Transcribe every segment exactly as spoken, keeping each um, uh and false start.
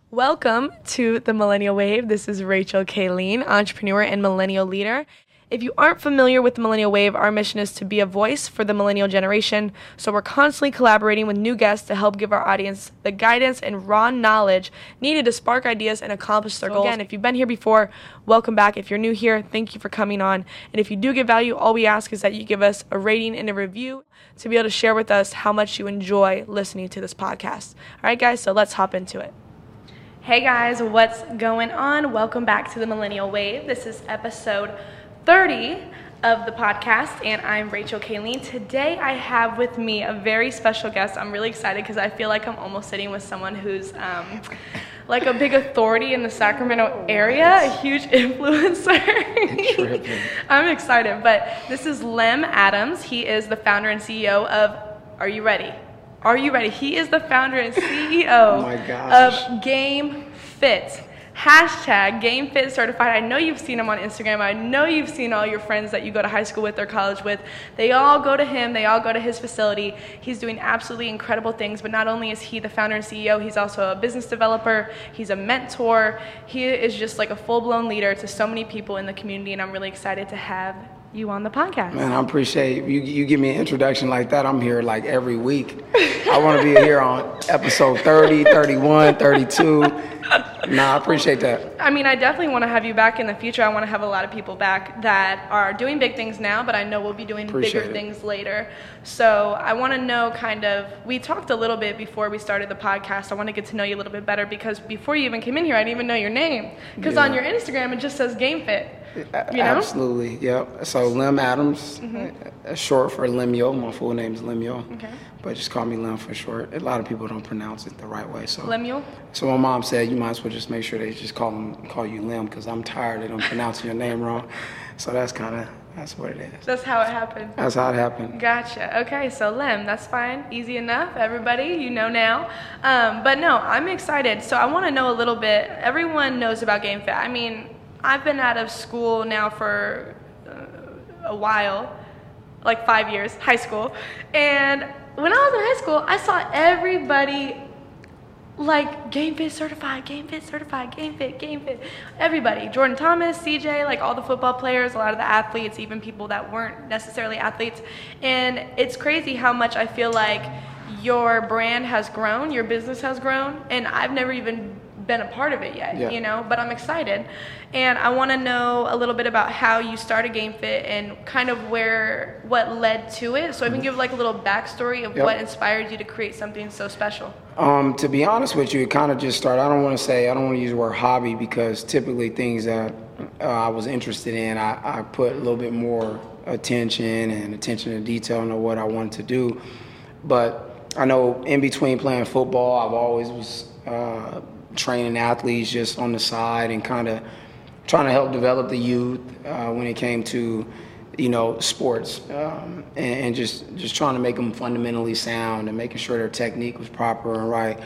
Welcome to the Millennial Wave. This is Rachel Kayleen, entrepreneur and millennial leader. If you aren't familiar with the Millennial Wave, our mission is to be a voice for the millennial generation. So we're constantly collaborating with new guests to help give our audience the guidance and raw knowledge needed to spark ideas and accomplish their goals. Again, if you've been here before, welcome back. If you're new here, thank you for coming on. And if you do get value, all we ask is that you give us a rating and a review to be able to share with us how much you enjoy listening to this podcast. All right, guys, so let's hop into it. Hey guys, what's going on? Welcome back to the Millennial Wave. This is episode thirty of the podcast, and I'm Rachel Kayleen. Today I have with me a very special guest. I'm really excited because I feel like I'm almost sitting with someone who's um, like a big authority in the Sacramento area, a huge influencer. I'm excited, but this is Lem Adams. He is the founder and C E O of, are you ready? Are you ready? He is the founder and C E O oh my gosh. of Game Fit. Hashtag Game Fit Certified. I know you've seen him on Instagram. I know you've seen all your friends that you go to high school with or college with. They all go to him. They all go to his facility. He's doing absolutely incredible things, but not only is he the founder and C E O, he's also a business developer. He's a mentor. He is just like a full-blown leader to so many people in the community, and I'm really excited to have you on the podcast. Man, I appreciate you. You give me an introduction like that. I'm here like every week. I want to be here on episode thirty, thirty-one, thirty-two. Nah, I appreciate that. I mean, I definitely want to have you back in the future. I want to have a lot of people back that are doing big things now, but I know we'll be doing Appreciate bigger it. things later. So I want to know kind of, we talked a little bit before we started the podcast. I want to get to know you a little bit better because before you even came in here, I didn't even know your name. Because Yeah. on your Instagram, it just says Game Fit. You know? Absolutely, yep. So Lem Adams, Mm-hmm. uh, short for Lemuel. My full name is Lemuel, Okay. but just call me Lem for short. A lot of people don't pronounce it the right way. So Lemuel? So my mom said you might as well just make sure they just call them, call you Lem because I'm tired of them pronouncing your name wrong. So that's kind of, that's what it is. That's how it happened. That's how it happened. Gotcha. Okay, so Lem, that's fine. Easy enough. Everybody, you know now. Um, but no, I'm excited. So I want to know a little bit. Everyone knows about Game Fit. I mean, I've been out of school now for uh, a while, like five years, high school. And when I was in high school, I saw everybody like Game Fit certified, Game Fit certified, Game Fit, Game Fit. Everybody, Jordan Thomas, C J, like all the football players, a lot of the athletes, even people that weren't necessarily athletes. And it's crazy how much I feel like your brand has grown, your business has grown, and I've never even been a part of it yet, Yeah. you know, but I'm excited. And I want to know a little bit about how you started Game Fit and kind of where, what led to it. So I can give like a little backstory of Yep. what inspired you to create something so special. Um, to be honest with you, it kind of just started. I don't want to say, I don't want to use the word hobby because typically things that uh, I was interested in, I, I put a little bit more attention and attention to detail into what I wanted to do. But I know in between playing football, I've always was uh, training athletes just on the side and kind of trying to help develop the youth uh, when it came to, you know, sports um, and, and just, just trying to make them fundamentally sound and making sure their technique was proper and right.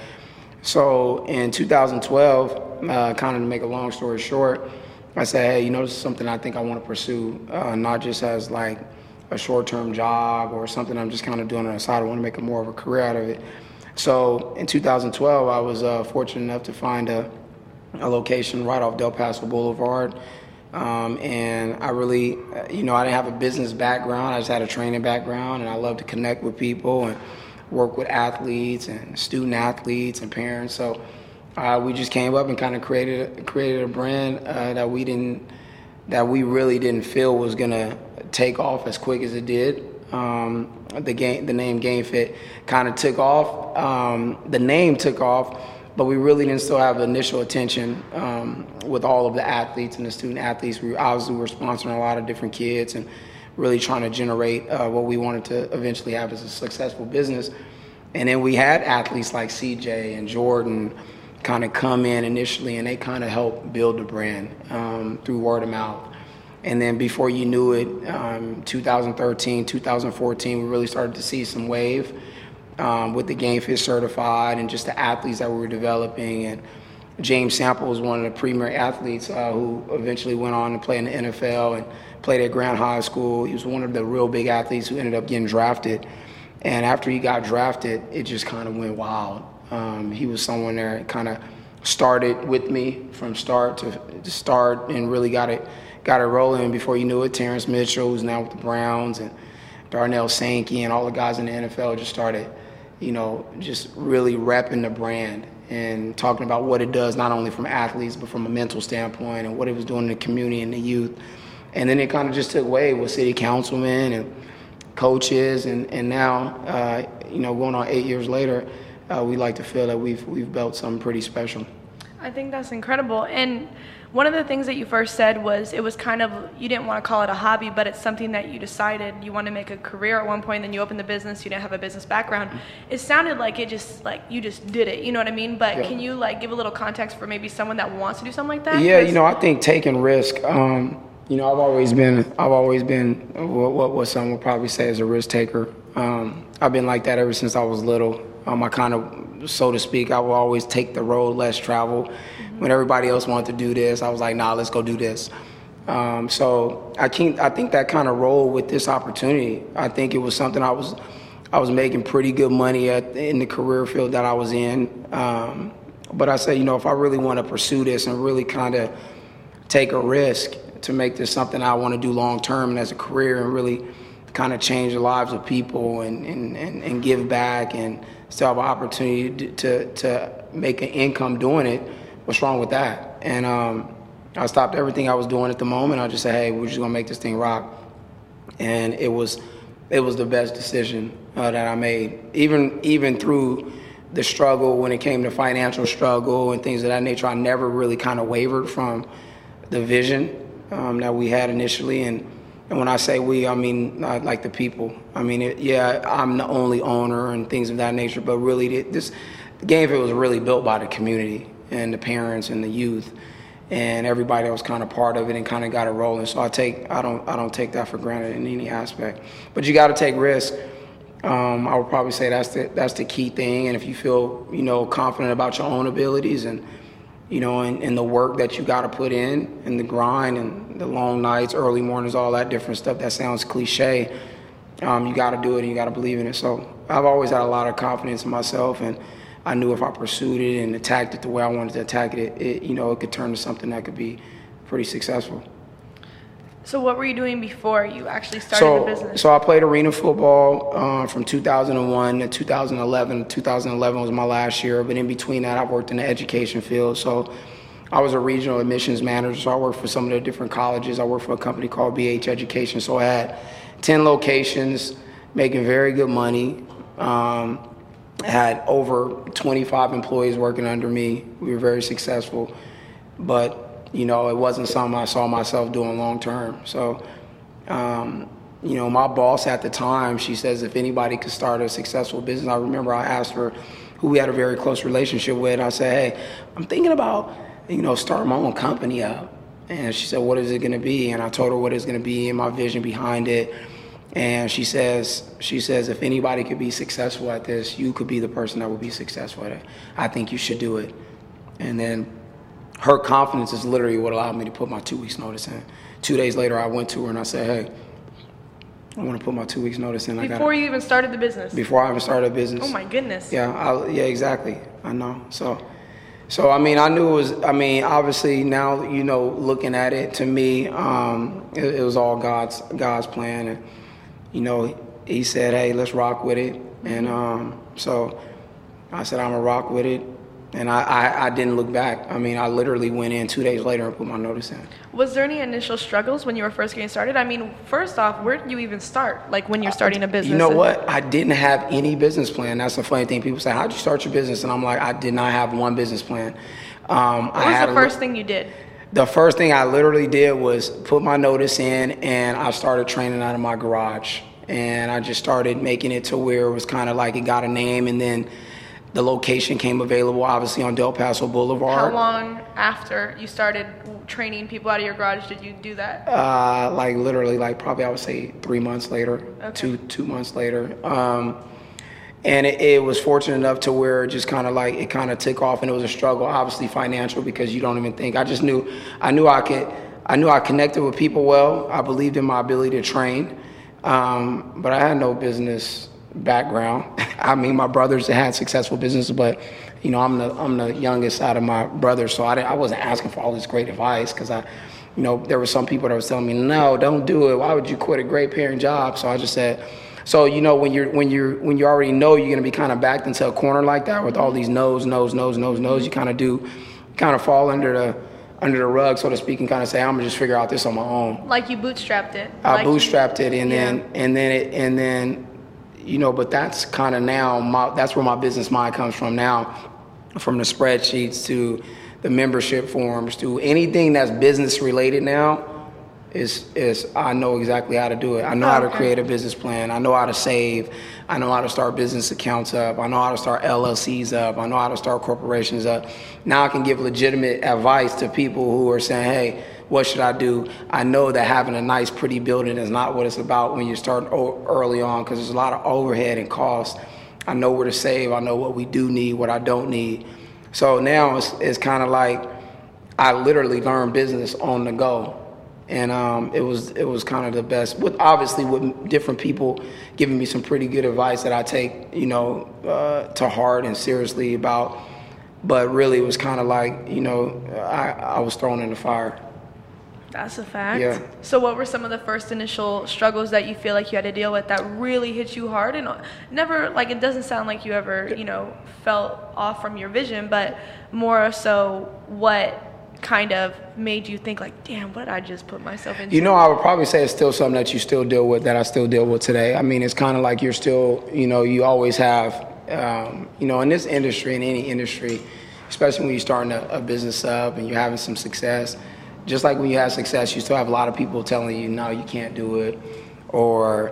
So in two thousand twelve, uh, kind of to make a long story short, I said, hey, you know, this is something I think I want to pursue, uh, not just as like a short-term job or something I'm just kind of doing on the side. I want to make a more of a career out of it. So in two thousand twelve, I was uh, fortunate enough to find a, a location right off Del Paso Boulevard. Um, and I really, uh, you know, I didn't have a business background. I just had a training background, and I love to connect with people and work with athletes and student athletes and parents. So uh, we just came up and kind of created created a brand uh, that we didn't, that we really didn't feel was gonna take off as quick as it did. Um, the game, the name Game Fit kind of took off. Um, the name took off, but we really didn't still have initial attention um, with all of the athletes and the student athletes. We obviously were sponsoring a lot of different kids and really trying to generate uh, what we wanted to eventually have as a successful business. And then we had athletes like C J and Jordan kind of come in initially, and they kind of helped build the brand um, through word of mouth. And then before you knew it, um, two thousand thirteen, two thousand fourteen, we really started to see some wave um, with the Game Fit Certified and just the athletes that we were developing. And James Sample was one of the premier athletes uh, who eventually went on to play in the N F L and played at Grant High School. He was one of the real big athletes who ended up getting drafted. And after he got drafted, it just kind of went wild. Um, he was someone there kind of started with me from start to, to start and really got it got it rolling. Before you knew it, Terrence Mitchell, who's now with the Browns, and Darnell Sankey and all the guys in the N F L just started, you know, just really repping the brand and talking about what it does, not only from athletes, but from a mental standpoint and what it was doing in the community and the youth. And then it kind of just took wave with city councilmen and coaches. And, and now, uh, you know, going on eight years later, uh, we like to feel that we've, we've built something pretty special. I think that's incredible. And one of the things that you first said was it was kind of, you didn't want to call it a hobby, but it's something that you decided you want to make a career at one point, then you opened the business, you didn't have a business background. It sounded like it just, like, you just did it, you know what I mean? But yeah. Can you, like, give a little context for maybe someone that wants to do something like that? Yeah, you know, I think taking risk, um, you know, I've always been, I've always been what, what, what some would probably say is a risk taker. Um, I've been like that ever since I was little. Um, I kind of, so to speak, I will always take the road less traveled. Mm-hmm. When everybody else wanted to do this, I was like, nah, let's go do this. Um, so I can't, I think that kind of rolled with this opportunity. I think it was something I was, I was making pretty good money at in the career field that I was in. Um, but I said, you know, if I really want to pursue this and really kind of take a risk to make this something I want to do long term and as a career and really kind of change the lives of people and, and, and, and give back and still have an opportunity to, to make an income doing it, what's wrong with that? And um, I stopped everything I was doing at the moment. I just said, hey, we're just gonna make this thing rock. And it was it was the best decision uh, that I made. Even even through the struggle when it came to financial struggle and things of that nature, I never really kind of wavered from the vision um, that we had initially. And And when I say we, I mean not like the people. I mean, it, yeah, I'm the only owner and things of that nature, but really this the game field was really built by the community and the parents and the youth and everybody that was kind of part of it and kind of got it rolling. So I take I don't I don't take that for granted in any aspect. But you got to take risks. Um, I would probably say that's the that's the key thing. And if you feel you know confident about your own abilities and you know, and, and the work that you got to put in, and the grind, and the long nights, early mornings, all that different stuff. That sounds cliche. Um, you got to do it, and you got to believe in it. So I've always had a lot of confidence in myself, and I knew if I pursued it and attacked it the way I wanted to attack it, it, you know, it could turn to something that could be pretty successful. So what were you doing before you actually started so, the business? So I played arena football uh, from two thousand one to two thousand eleven. two thousand eleven was my last year, but in between that, I worked in the education field. So I was a regional admissions manager, so I worked for some of the different colleges. I worked for a company called B H Education. So I had ten locations, making very good money. Um, I had over twenty-five employees working under me. We were very successful, but you know, it wasn't something I saw myself doing long term. So, um, you know, my boss at the time, she says if anybody could start a successful business, I remember I asked her who we had a very close relationship with. I said, hey, I'm thinking about, you know, starting my own company up. And she said, what is it going to be? And I told her what it's going to be and my vision behind it. And she says, she says, if anybody could be successful at this, you could be the person that would be successful at it. I think you should do it. And then her confidence is literally what allowed me to put my two weeks notice in. Two days later, I went to her and I said, hey, I want to put my two weeks notice in. Before I gotta, you even started the business? Before I even started a business. Oh my goodness. Yeah, I, yeah, exactly. I know. So, so I mean, I knew it was, I mean, obviously now, you know, looking at it, to me, um, it, it was all God's, God's plan. And, you know, he said, hey, let's rock with it. And um, so I said, I'm going to rock with it. And I, I, I didn't look back. I mean, I literally went in two days later and put my notice in. Was there any initial struggles when you were first getting started? I mean, first off, where did you even start, like when you're starting a business? You know what? I didn't have any business plan. That's the funny thing. People say, how'd you start your business? And I'm like, I did not have one business plan. Um, what was I had the first thing you did? The first thing I literally did was put my notice in, and I started training out of my garage. And I just started making it to where it was kind of like it got a name, and then the location came available, obviously, on Del Paso Boulevard. How long after you started training people out of your garage did you do that? Uh, like literally, like probably I would say three months later, okay. two two months later. Um, and it, it was fortunate enough to where it just kind of like, it kind of took off, and it was a struggle, obviously financial, because you don't even think. I just knew, I knew I could, I knew I connected with people well. I believed in my ability to train, um, but I had no business background. I mean, my brothers had successful businesses, but you know, I'm the I'm the youngest out of my brothers, so I didn't, I wasn't asking for all this great advice because I, you know, there were some people that was telling me, no, don't do it. Why would you quit a great paying job? So I just said, so you know, when you're when you're when you already know you're gonna be kind of backed into a corner like that with all these no's, no's, no's, no's, no's, you kind of do, kind of fall under the under the rug, so to speak, and kind of say, I'm gonna just figure out this on my own. Like you bootstrapped it. I like bootstrapped you, it, and yeah. then and then it and then, you know, but that's kind of now my that's where my business mind comes from now, from the spreadsheets to the membership forms to anything that's business related now. Is is I know exactly how to do it. I know oh, how to okay. create a business plan. I know how to save. I know how to start business accounts up. I know how to start L L Cs up. I know how to start corporations up. Now I can give legitimate advice to people who are saying, hey, what should I do? I know that having a nice, pretty building is not what it's about when you start early on, because there's a lot of overhead and costs. I know where to save. I know what we do need, what I don't need. So now it's, it's kind of like I literally learned business on the go. And um, it was it was kind of the best. With obviously with different people giving me some pretty good advice that I take, you know, uh, to heart and seriously about. But really, it was kind of like, you know, I, I was thrown in the fire. That's a fact. Yeah. So what were some of the first initial struggles that you feel like you had to deal with that really hit you hard? And never, like, it doesn't sound like you ever, you know, felt off from your vision, but more so what kind of made you think like, damn, what did I just put myself into? You know, I would probably say it's still something that you still deal with, that I still deal with today. I mean, it's kind of like you're still, you know, you always have, um, you know, in this industry, in any industry, especially when you're starting a, a business up and you're having some success, just like when you have success, you still have a lot of people telling you, no, you can't do it, or,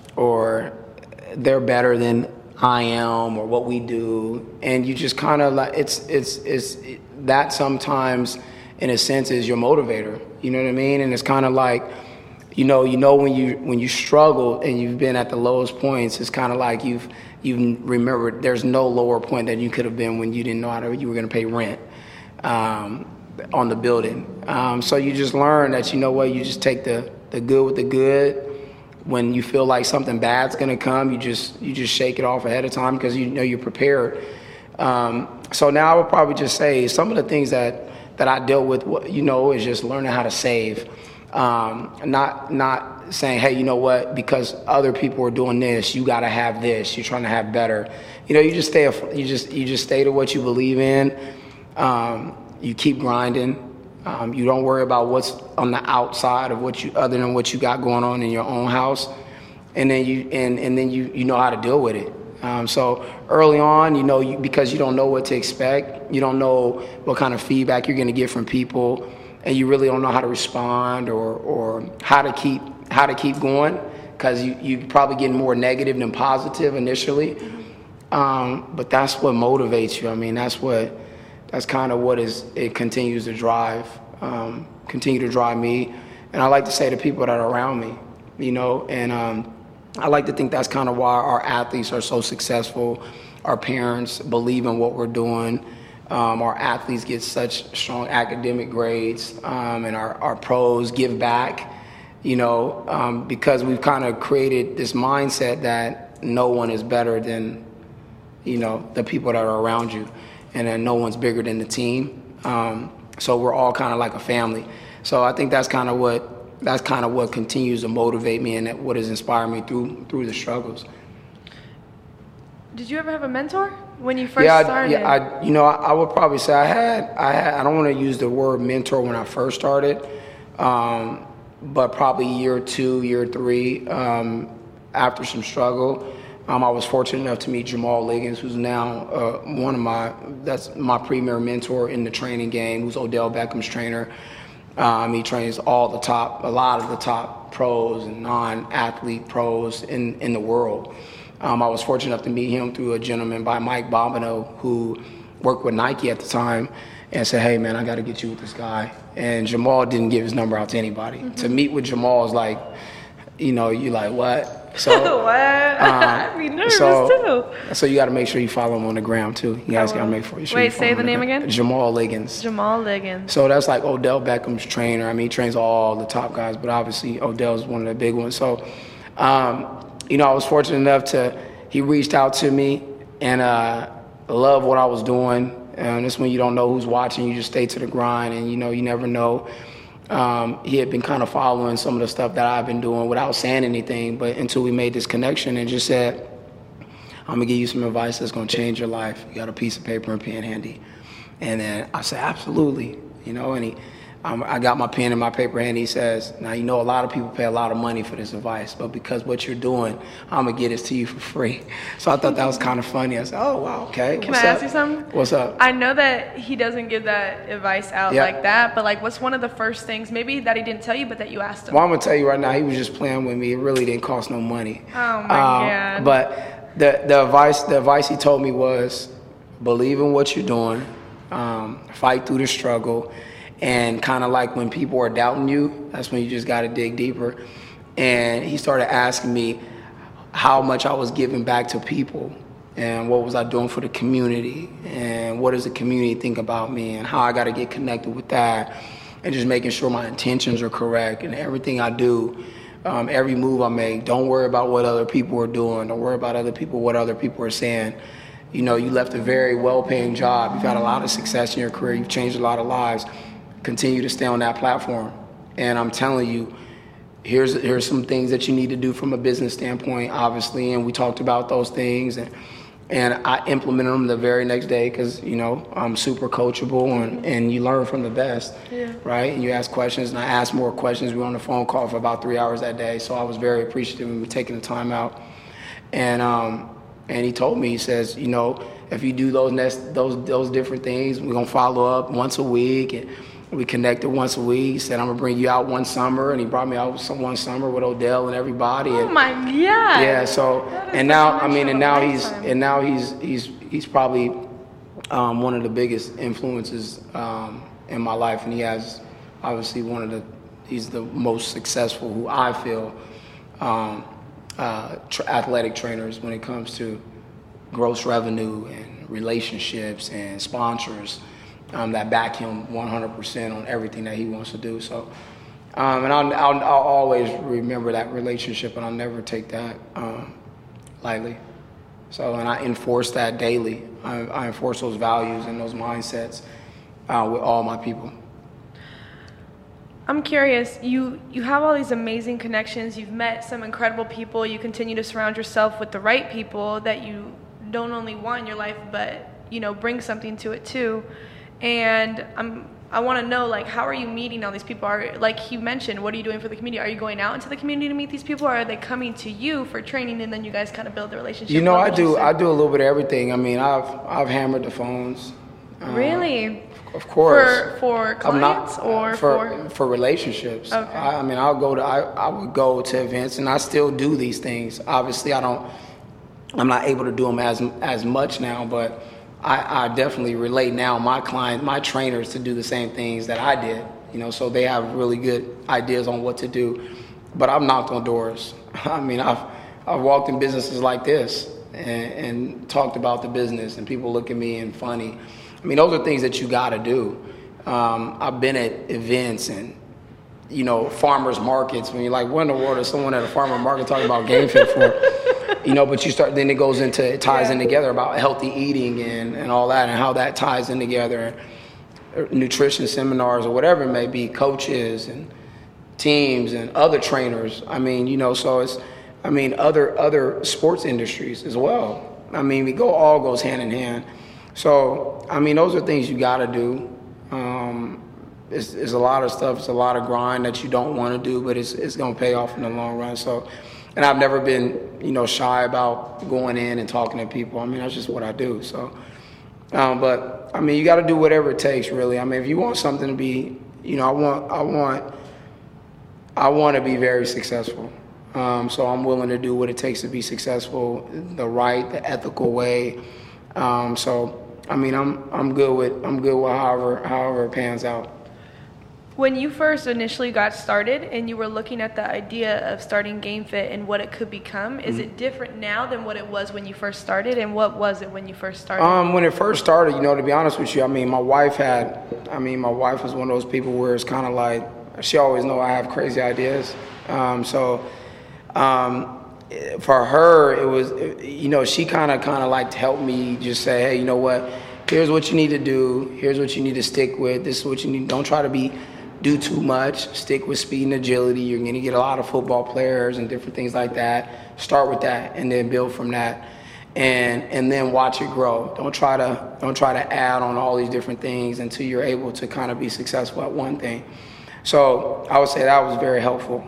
or they're better than I am, or what we do. And you just kind of like, it's, it's, it's it, that sometimes, in a sense, is your motivator. You know what I mean? And it's kind of like, you know, you know when you when you struggle and you've been at the lowest points, it's kind of like you've you've remembered there's no lower point than you could have been when you didn't know how to, you were going to pay rent um, on the building. Um, so you just learn that, you know what, you just take the the good with the good. When you feel like something bad's going to come, you just you just shake it off ahead of time because you know you're prepared. Um, so now I would probably just say some of the things that that I dealt with, you know, is just learning how to save. Um, not not saying, hey, you know what, because other people are doing this, you got to have this. You're trying to have better. You know, you just stay. You just you just stay to what you believe in. Um, you keep grinding. Um, you don't worry about what's on the outside of what you, other than what you got going on in your own house, and then you and and then you you know how to deal with it. Um, so early on, you know, you, because you don't know what to expect, you don't know what kind of feedback you're going to get from people, and you really don't know how to respond or or how to keep how to keep going, because you you probably getting more negative than positive initially. Um, but that's what motivates you. I mean, that's what that's kind of what is it continues to drive, um, continue to drive me, and I like to say to people that are around me, you know, and. Um, I like to think that's kind of why our athletes are so successful. Our parents believe in what we're doing. Um, our athletes get such strong academic grades, um, and our, our pros give back, you know, um, because we've kind of created this mindset that no one is better than, you know, the people that are around you, and then no one's bigger than the team. Um, so we're all kind of like a family. So I think that's kind of what That's kind of what continues to motivate me, and what has inspired me through through the struggles. Did you ever have a mentor when you first yeah, started? I, yeah, I, you know, I, I would probably say I had, I had. I don't want to use the word mentor when I first started, um, but probably year two, year three, um, after some struggle, um, I was fortunate enough to meet Jamal Liggins, who's now uh, one of my that's my premier mentor in the training game, who's Odell Beckham's trainer. Um, he trains all the top, a lot of the top pros and non-athlete pros in, in the world. Um, I was fortunate enough to meet him through a gentleman by Mike Bobineau, who worked with Nike at the time, and said, hey, man, I got to get you with this guy. And Jamal didn't give his number out to anybody. Mm-hmm. To meet with Jamal is like, you know, you like, what? So, what? Um, I'd be nervous, so, too. So you got to make sure you follow him on the gram, too. You guys got to make sure you Wait, say follow the him name the again? Jamal Liggins. Jamal Liggins. So that's like Odell Beckham's trainer. I mean, he trains all the top guys, but obviously Odell's one of the big ones. So, um, you know, I was fortunate enough to, he reached out to me, and uh, love what I was doing. And this when you don't know who's watching, you just stay to the grind, and you know you never know. Um, he had been kind of following some of the stuff that I've been doing without saying anything, but until we made this connection and just said, I'm gonna give you some advice that's gonna change your life. You got a piece of paper and pen handy? And then I said, absolutely, you know, and he, um, I got my pen and my paper handy. He says, now, you know, a lot of people pay a lot of money for this advice, but because what you're doing, I'm gonna get this to you for free. So I thought that was kind of funny. I said, oh, wow, okay. Can What's I up? ask you something? What's up? I know that he doesn't give that advice out Yeah. like that, but like, what's one of the first things, maybe that he didn't tell you, but that you asked him? Well, I'm gonna tell you right now, he was just playing with me. It really didn't cost no money. Oh my God. But the the advice the advice he told me was, believe in what you're doing, um, fight through the struggle, and kind of like when people are doubting you, that's when you just got to dig deeper. And he started asking me how much I was giving back to people, and what was I doing for the community, and what does the community think about me, and how I got to get connected with that, and just making sure my intentions are correct, and everything I do, um, every move I make, don't worry about what other people are doing, don't worry about other people, what other people are saying. You know, you left a very well-paying job, you've had a lot of success in your career, you've changed a lot of lives. Continue to stay on that platform. And I'm telling you, here's here's some things that you need to do from a business standpoint, obviously, and we talked about those things, and and I implemented them the very next day because, you know, I'm super coachable, and, and you learn from the best, yeah. right? And you ask questions, and I asked more questions. We were on the phone call for about three hours that day, so I was very appreciative of him taking the time out. And um, and he told me, he says, you know, if you do those next, those those different things, we're gonna follow up once a week, and we connected once a week. He said, I'm gonna bring you out one summer, and he brought me out some one summer with Odell and everybody. Oh and, my God! Yeah. So and now, I mean, and now he's lifetime. and now he's he's he's probably um, one of the biggest influences um, in my life, and he has obviously one of the he's the most successful, who I feel, um, uh, tra- athletic trainers when it comes to gross revenue and relationships and sponsors. Um, that back him one hundred percent on everything that he wants to do. So, um, and I'll, I'll, I'll always remember that relationship, and I'll never take that um, lightly. So, and I enforce that daily. I, I enforce those values and those mindsets uh, with all my people. I'm curious, you, you have all these amazing connections, you've met some incredible people, you continue to surround yourself with the right people that you don't only want in your life, but, you know, bring something to it too. And I'm, I want to know, like, how are you meeting all these people? Are, like he mentioned, what are you doing for the community? Are you going out into the community to meet these people, or are they coming to you for training, and then you guys kind of build the relationship? You know, What I would you do. say? I do a little bit of everything. I mean, I've I've hammered the phones. Uh, Really? Of course. For for I'm clients not, or for for? for relationships. Okay. I, I mean, I'll go to I, I would go to events, and I still do these things. Obviously, I don't. I'm not able to do them as as much now, but I, I definitely relate now my clients, my trainers, to do the same things that I did. You know, so they have really good ideas on what to do. But I've knocked on doors. I mean, I've I've walked in businesses like this and, and talked about the business, and people look at me and funny. I mean, those are things that you got to do. Um, I've been at events and, you know, farmers markets, when you're like, what in the world is someone at a farmer market talking about game fit for? You know, but you start, then it goes into, it ties Yeah. in together about healthy eating and, and all that, and how that ties in together. Nutrition seminars or whatever it may be, coaches and teams and other trainers. I mean, you know, so it's, I mean, other other sports industries as well. I mean, we go, all goes hand in hand. So, I mean, those are things you got to do. Um, it's, it's a lot of stuff. It's a lot of grind that you don't want to do, but it's it's going to pay off in the long run. So, and I've never been, you know, shy about going in and talking to people. I mean, that's just what I do. So, um, but I mean, you got to do whatever it takes, really. I mean, if you want something to be, you know, I want, I want, I want to be very successful. Um, so I'm willing to do what it takes to be successful, the right, the ethical way. Um, so, I mean, I'm I'm good with I'm good with however however it pans out. When you first initially got started and you were looking at the idea of starting GameFit and what it could become, is Mm-hmm. it different now than what it was when you first started? And what was it when you first started? Um, when it first started, you know, to be honest with you, I mean, my wife had, I mean, my wife was one of those people where it's kind of like, she always know I have crazy ideas. Um, so, um, for her, it was, you know, she kind of kind of like helped me just say, hey, you know what? Here's what you need to do. Here's what you need to stick with. This is what you need. Don't try to be do too much. Stick with speed and agility. You're going to get a lot of football players and different things like that. Start with that and then build from that. And and then watch it grow. Don't try to don't try to add on all these different things until you're able to kind of be successful at one thing. So I would say that was very helpful.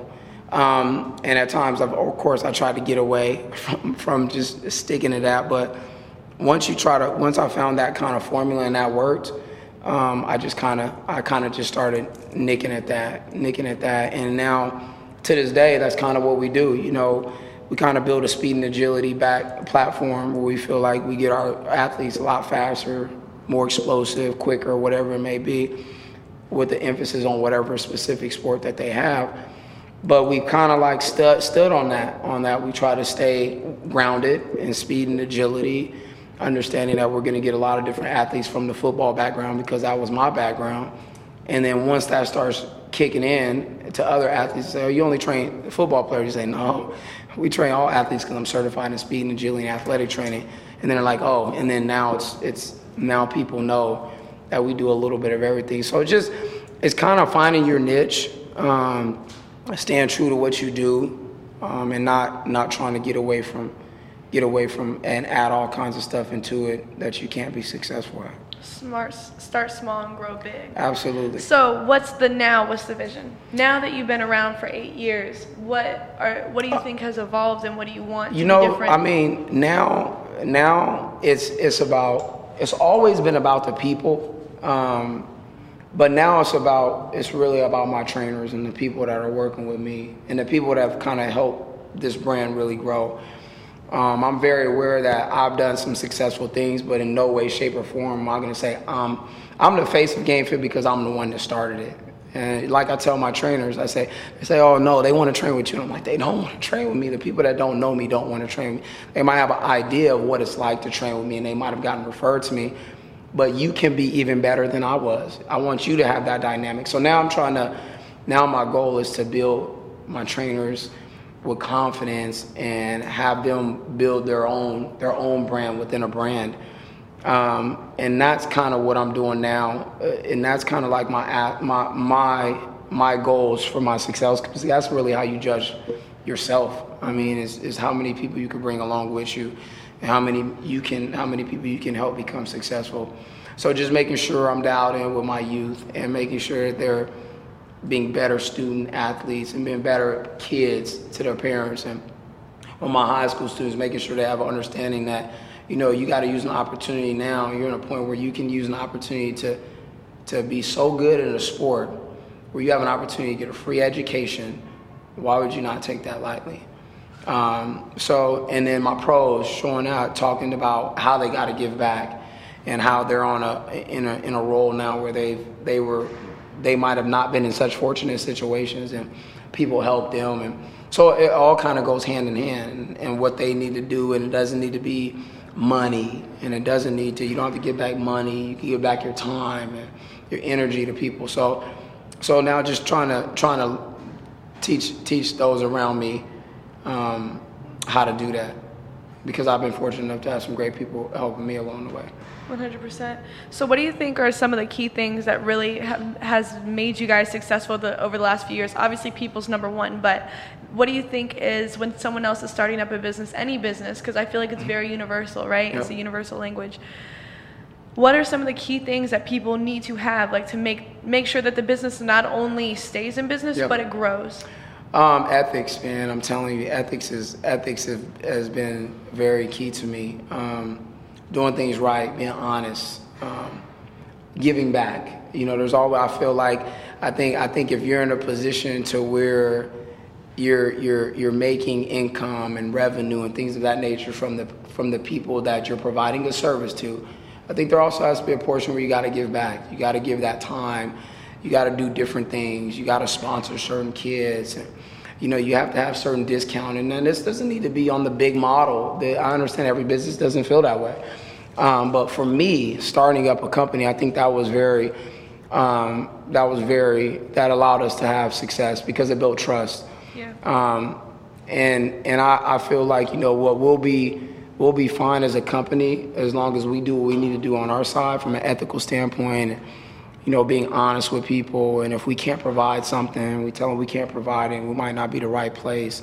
Um, and at times, I've, of course, I tried to get away from, from just sticking to that. But once you try to, once I found that kind of formula and that worked, um, I just kind of, I kind of just started nicking at that, nicking at that. And now, to this day, that's kind of what we do. You know, we kind of build a speed and agility back platform where we feel like we get our athletes a lot faster, more explosive, quicker, whatever it may be, with the emphasis on whatever specific sport that they have. But we kind of like stood stood on that. On that, we try to stay grounded in speed and agility, understanding that we're going to get a lot of different athletes from the football background because that was my background. And then once that starts kicking in to other athletes, say, oh, you only train football players. You say, no, we train all athletes because I'm certified in speed and agility and athletic training. And then they're like, oh, and then now it's it's now people know that we do a little bit of everything. So it's just it's kind of finding your niche. Um, staying true to what you do, um, and not not trying to get away from get away from and add all kinds of stuff into it that you can't be successful at. Smart. Start small and grow big. Absolutely. So what's the now? What's the vision? Now that you've been around for eight years, what are what do you think has evolved and what do you want? You to know, be different? I mean, now now it's it's about it's always been about the people. Um, But now it's about, it's really about my trainers and the people that are working with me and the people that have kind of helped this brand really grow. Um, I'm very aware that I've done some successful things, but in no way, shape, or form am I going to say um, I'm the face of GameFit because I'm the one that started it. And like I tell my trainers, I say, they say, oh no, they want to train with you. And I'm like, they don't want to train with me. The people that don't know me don't want to train with me. They might have an idea of what it's like to train with me and they might have gotten referred to me. But you can be even better than I was. I want you to have that dynamic. So now I'm trying to, now my goal is to build my trainers with confidence and have them build their own their own brand within a brand. Um, and that's kind of what I'm doing now. Uh, and that's kind of like my my my my goals for my success. Because that's really how you judge yourself. I mean, is is how many people you can bring along with you. And how many you can, how many people you can help become successful. So just making sure I'm dialed in with my youth and making sure that they're being better student athletes and being better kids to their parents. And with my high school students, making sure they have an understanding that, you know, you got to use an opportunity now. You're in a point where you can use an opportunity to to be so good in a sport where you have an opportunity to get a free education. Why would you not take that lightly? Um, so, and then my pros showing out, talking about how they got to give back and how they're on a, in a, in a role now where they, they were, they might have not been in such fortunate situations and people help them. And so it all kind of goes hand in hand and, and what they need to do. And it doesn't need to be money and it doesn't need to, you don't have to give back money. You can give back your time and your energy to people. So, so now just trying to, trying to teach, teach those around me Um, how to do that because I've been fortunate enough to have some great people helping me along the way. one hundred percent. So what do you think are some of the key things that really have, has made you guys successful the, over the last few years? Obviously people's number one, but what do you think is when someone else is starting up a business, any business, because I feel like it's very universal, right? Yep. It's a universal language. What are some of the key things that people need to have, like to make make sure that the business not only stays in business, yep. but it grows? Um, ethics, man. I'm telling you, ethics is ethics have, has been very key to me. Um, doing things right, being honest, um, giving back. You know, there's always. I feel like I think I think if you're in a position to where you're you're you're making income and revenue and things of that nature from the from the people that you're providing a service to, I think there also has to be a portion where you got to give back. You got to give that time. You got to do different things. You got to sponsor certain kids. And, you know, you have to have certain discounting. And this doesn't need to be on the big model. I understand every business doesn't feel that way. Um, but for me, starting up a company, I think that was very, um, that was very, that allowed us to have success because it built trust. Yeah. Um, and and I, I feel like, you know what, we'll be we'll be fine as a company as long as we do what we need to do on our side from an ethical standpoint. You know, being honest with people, and if we can't provide something, we tell them we can't provide it, and we might not be the right place.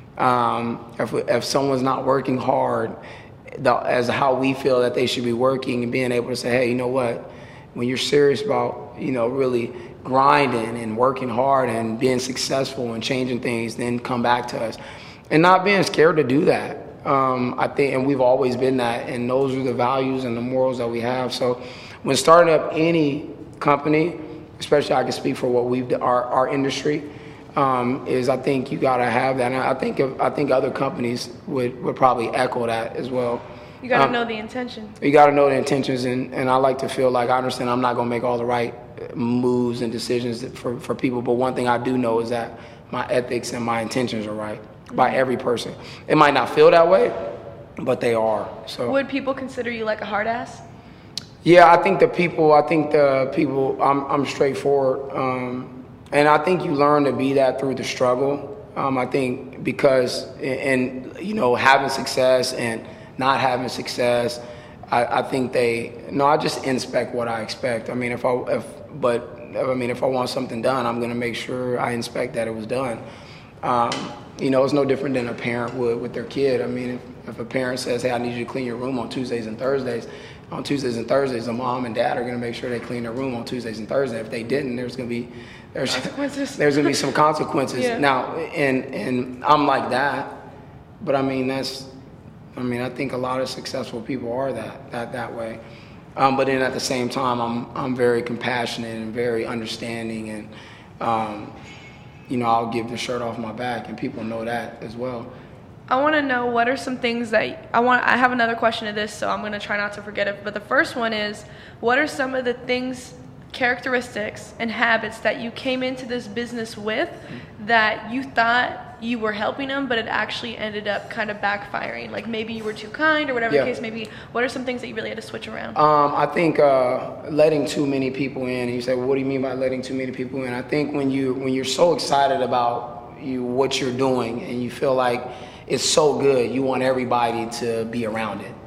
Um, if if someone's not working hard, the, as how we feel that they should be working, and being able to say, hey, you know what, when you're serious about, you know, really grinding and working hard and being successful and changing things, then come back to us, and not being scared to do that. Um, I think, and we've always been that, and those are the values and the morals that we have. So, when starting up any company, especially I can speak for what we've our our industry, um, is I think you got to have that. And I think if, I think other companies would, would probably echo that as well. You got to um, know the intention. You got to know the intentions, and, and I like to feel like I understand I'm not going to make all the right moves and decisions for, for people, but one thing I do know is that my ethics and my intentions are right mm-hmm. by every person. It might not feel that way, but they are. So would people consider you like a hard ass? Yeah, I think the people, I think the people, I'm, I'm straightforward. Um, and I think you learn to be that through the struggle. Um, I think because, and, you know, having success and not having success, I, I think they, no, I just inspect what I expect. I mean, if I, if, but, I mean, if I want something done, I'm going to make sure I inspect that it was done. Um, you know, it's no different than a parent would with their kid. I mean, if, if a parent says, hey, I need you to clean your room on Tuesdays and Thursdays, on Tuesdays and Thursdays, the mom and dad are going to make sure they clean their room on Tuesdays and Thursdays. If they didn't, there's going to be there's consequences. there's going to be some consequences. Yeah. Now, and and I'm like that, but I mean that's, I mean I think a lot of successful people are that that that way. Um, but then at the same time, I'm I'm very compassionate and very understanding, and um, you know, I'll give the shirt off my back, and people know that as well. I want to know what are some things that I want. I have another question to this, so I'm going to try not to forget it. But the first one is, what are some of the things, characteristics, and habits that you came into this business with that you thought you were helping them, but it actually ended up kind of backfiring? Like maybe you were too kind or whatever yeah. the case may be. What are some things that you really had to switch around? Um, I think uh, letting too many people in. And you say, well, what do you mean by letting too many people in? I think when you when you're so excited about you what you're doing and you feel like it's so good, you want everybody to be around it.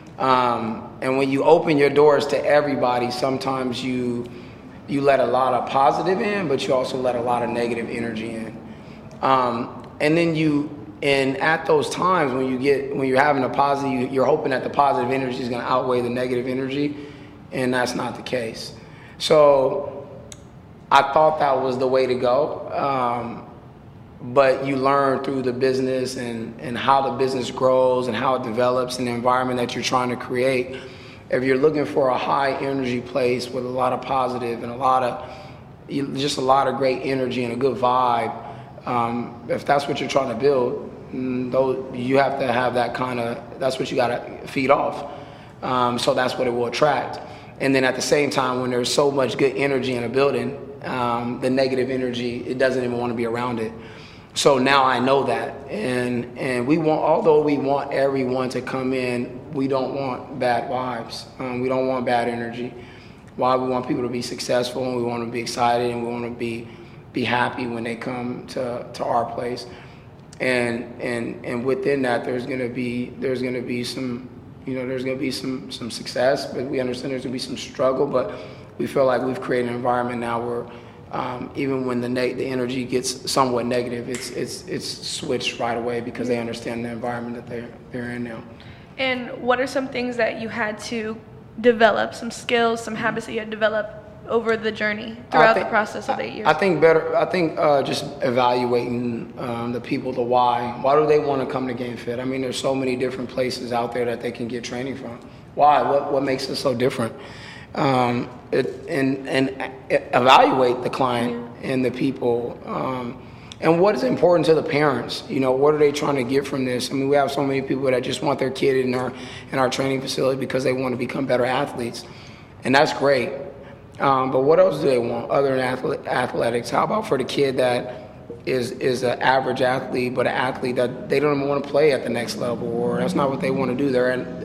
Um, and when you open your doors to everybody, sometimes you you let a lot of positive in, but you also let a lot of negative energy in. Um, and then you, and at those times when you get, when you're having a positive, you, you're hoping that the positive energy is going to outweigh the negative energy, and that's not the case. So I thought that was the way to go. Um, But you learn through the business and, and how the business grows and how it develops and the environment that you're trying to create. If you're looking for a high energy place with a lot of positive and a lot of, just a lot of great energy and a good vibe, um, if that's what you're trying to build, those, you have to have that kind of, that's what you got to feed off. Um, so that's what it will attract. And then at the same time, when there's so much good energy in a building, um, the negative energy, it doesn't even want to be around it. So now I know that, and and we want, although we want everyone to come in, we don't want bad vibes. Um, we don't want bad energy. Why? We want people to be successful, and we want to be excited, and we want to be be happy when they come to, to our place. And and and within that, there's gonna be there's gonna be some, you know, there's gonna be some some success, but we understand there's gonna be some struggle. But we feel like we've created an environment now where, Um, even when the ne- the energy gets somewhat negative, it's it's it's switched right away because they understand the environment that they're they're in now. And what are some things that you had to develop, some skills, some habits that you had to develop over the journey throughout think, the process of eight years? I think better. I think uh, just evaluating um, the people, the why. Why do they want to come to GameFit? I mean, there's so many different places out there that they can get training from. Why? What what makes it so different? Um, it, and and evaluate the client yeah. and the people, um, and what is important to the parents. You know, what are they trying to get from this? I mean, we have so many people that just want their kid in our in our training facility because they want to become better athletes, and that's great. Um, but what else do they want other than athle- athletics? How about for the kid that is is an average athlete, but an athlete that they don't even want to play at the next level, or that's not what they want to do? They're at,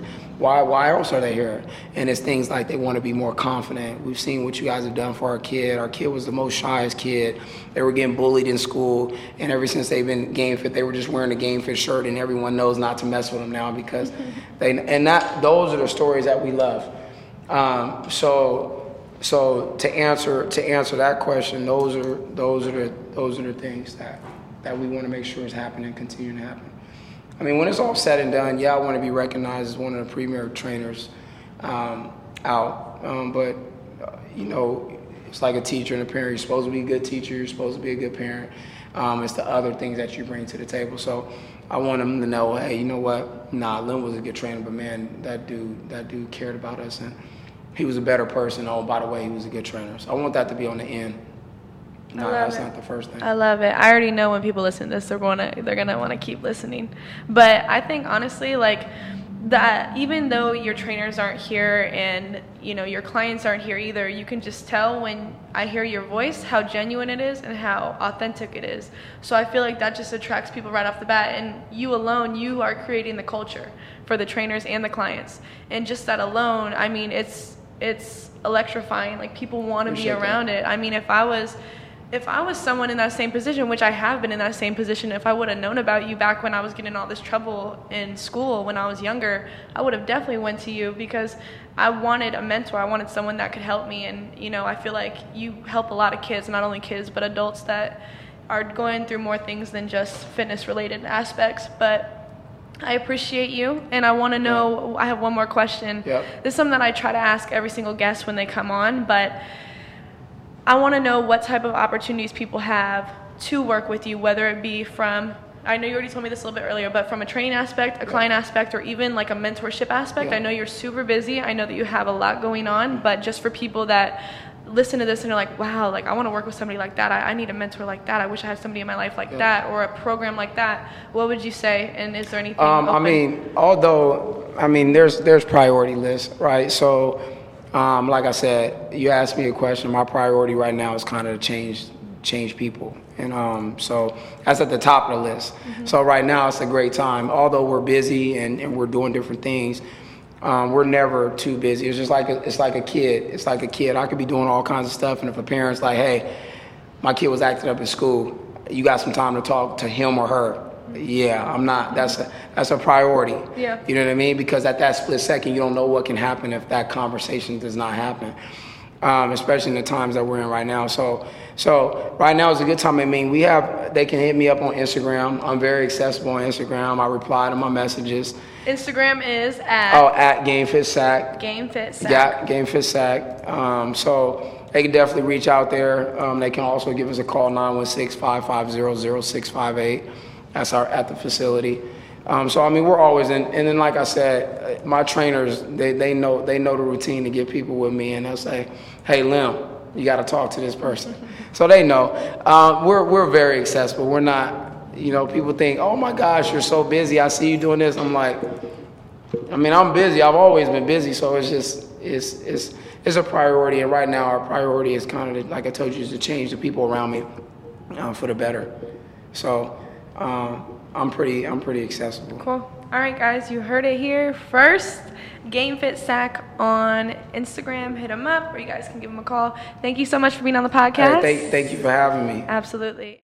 Why why else are they here? And it's things like they want to be more confident. We've seen what you guys have done for our kid. Our kid was the most shyest kid. They were getting bullied in school, and ever since they've been Game Fit, they were just wearing a Game Fit shirt, and everyone knows not to mess with them now because they and that those are the stories that we love. Um, so so to answer to answer that question, those are those are the those are the things that that we want to make sure is happening and continue to happen. I mean, when it's all said and done, yeah, I want to be recognized as one of the premier trainers um, out. Um, but, uh, you know, it's like a teacher and a parent. You're supposed to be a good teacher. You're supposed to be a good parent. Um, it's the other things that you bring to the table. So I want them to know, hey, you know what? Nah, Lynn was a good trainer, but, man, that dude, that dude cared about us. And he was a better person. Oh, by the way, he was a good trainer. So I want that to be on the end. No, that's it. Not the first thing. I love it. I already know when people listen to this, they're gonna they're gonna want to keep listening. But I think honestly, like that, even though your trainers aren't here and you know your clients aren't here either, you can just tell when I hear your voice how genuine it is and how authentic it is. So I feel like that just attracts people right off the bat. And you alone, you are creating the culture for the trainers and the clients. And just that alone, I mean, it's it's electrifying. Like people want to be around it. I mean, if I was If I was someone in that same position, which I have been in that same position, if I would have known about you back when I was getting all this trouble in school when I was younger, I would have definitely went to you because I wanted a mentor. I wanted someone that could help me. And, you know, I feel like you help a lot of kids, not only kids, but adults that are going through more things than just fitness-related aspects. But I appreciate you, and I want to know, I have one more question. Yep. This is something that I try to ask every single guest when they come on, but I want to know what type of opportunities people have to work with you, whether it be from, I know you already told me this a little bit earlier, but from a training aspect, a client aspect, or even like a mentorship aspect. Yeah. I know you're super busy. I know that you have a lot going on, but just for people that listen to this and are like, wow, like I want to work with somebody like that. I, I need a mentor like that. I wish I had somebody in my life like yeah. that, or a program like that. What would you say? And is there anything? Um, I mean, although, I mean, there's there's priority lists, right? So, um, like I said, you asked me a question. My priority right now is kind of to change change people, and um, so that's at the top of the list. Mm-hmm. So right now it's a great time. Although we're busy and, and we're doing different things, um, we're never too busy. It's just like a, it's like a kid. It's like a kid. I could be doing all kinds of stuff, and if a parent's like, "Hey, my kid was acting up in school. You got some time to talk to him or her?" Yeah, I'm not. That's a that's a priority. Yeah. You know what I mean? Because at that split second, you don't know what can happen if that conversation does not happen. Um, especially in the times that we're in right now. So, so right now is a good time. I mean, we have. They can hit me up on Instagram. I'm very accessible on Instagram. I reply to my messages. Instagram is at oh at GameFitSac. GameFitSac. Yeah, GameFitSac. Um, so they can definitely reach out there. Um, they can also give us a call nine one six, five five zero, zero six five eight. That's our at the facility. Um, so I mean, we're always in. And then, like I said, my trainers they they know they know the routine to get people with me, and they'll say, "Hey, Lim, you got to talk to this person." So they know. Uh, we're we're very accessible. We're not. You know, people think, "Oh my gosh, you're so busy. I see you doing this." I'm like, I mean, I'm busy. I've always been busy. So it's just it's it's it's a priority. And right now, our priority is kind of like I told you, is to change the people around me uh, for the better. So. Um, I'm pretty, I'm pretty accessible. Cool. All right, guys, you heard it here first. GameFitSac on Instagram. Hit him up, or you guys can give him a call. Thank you so much for being on the podcast. Hey, thank, thank you for having me. Absolutely.